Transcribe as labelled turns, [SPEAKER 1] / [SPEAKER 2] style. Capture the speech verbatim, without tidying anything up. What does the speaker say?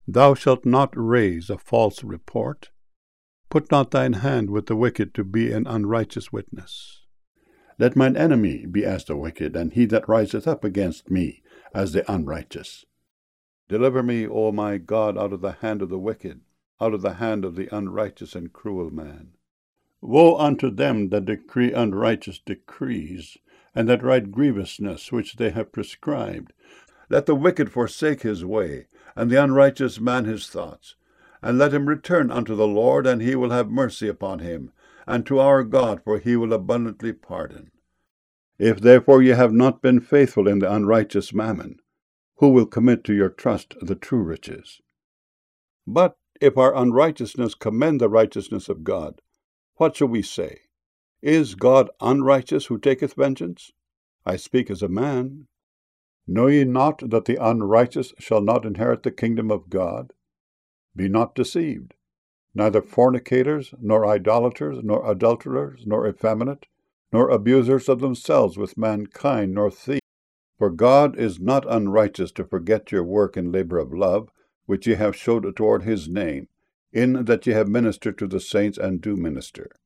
[SPEAKER 1] Thou shalt not raise a false report. Put not thine hand with the wicked to be an unrighteous witness. Let mine enemy be as the wicked, and he that riseth up against me as the unrighteous. Deliver me, O my God, out of the hand of the wicked, out of the hand of the unrighteous and cruel man. Woe unto them that decree unrighteous decrees, and that write grievousness which they have prescribed. Let the wicked forsake his way, and the unrighteous man his thoughts. And let him return unto the Lord, and he will have mercy upon him, and to our God, for he will abundantly pardon. If therefore ye have not been faithful in the unrighteous mammon, who will commit to your trust the true riches? But if our unrighteousness commend the righteousness of God, what shall we say? Is God unrighteous who taketh vengeance? I speak as a man. Know ye not that the unrighteous shall not inherit the kingdom of God? Be not deceived. Neither fornicators, nor idolaters, nor adulterers, nor effeminate, nor abusers of themselves with mankind, nor thieves. For God is not unrighteous to forget your work and labor of love, which ye have showed toward his name, in that ye have ministered to the saints and do minister.